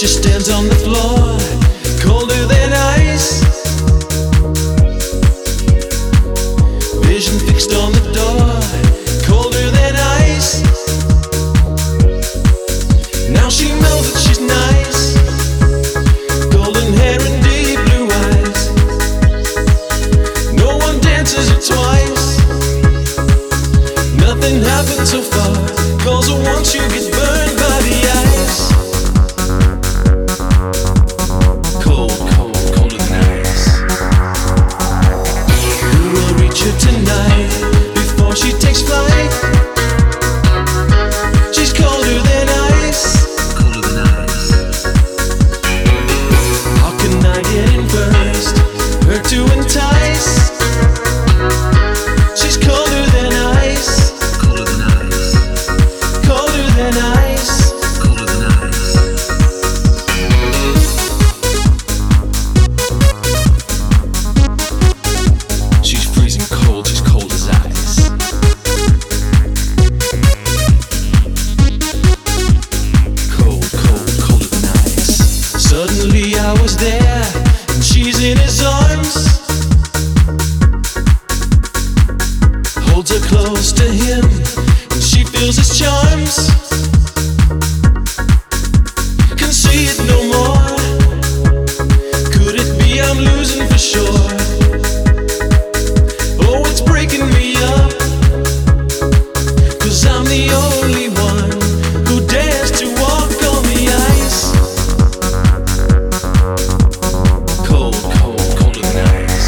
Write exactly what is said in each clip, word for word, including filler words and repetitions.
She stands on the floor, colder than ice. Vision fixed on the door, colder than ice. Now she knows that she's nice. Golden hair and deep blue eyes. No one dances her twice. Nothing happened so far, 'cause once you get burned by the ice. Cold, cold, colder than ice. Who will reach her tonight before she takes flight? She's colder than ice. Colder than ice. How can I get in first? Her to entice. She's colder than ice. Colder than ice. Colder than ice. Colder than ice. She's freezing cold, she's cold as ice. Cold, cold, colder than ice. Suddenly I was there, and she's in his arms. Holds her close to him, and she feels his charms. Can see it no more. Could it be I'm losing for sure? Oh, it's breaking me up, 'cause I'm the only one who dares to walk on the ice. Cold, cold, colder than ice.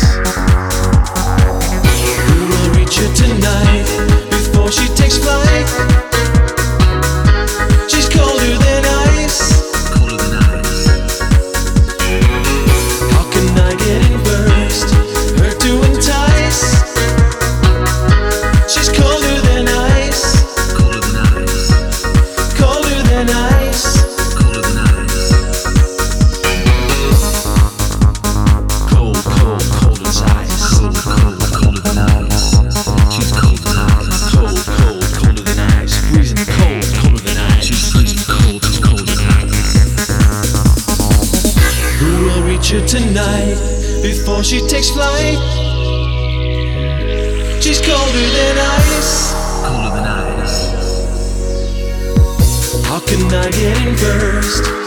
Who will reach her tonight before she takes flight? She's colder than ice. Colder than ice. How can I get in first? Her to entice. She's colder than ice. Colder than ice. Colder than ice. Colder than ice. Cold, cold, cold as ice. Cold, cold, colder than ice. She's cold as ice. Cold, cold, colder than ice. Freezing cold, colder than ice. She's freezing cold, she's cold as ice. Who will reach her tonight before she takes flight? She's colder than ice. Colder than ice. How can I get in first?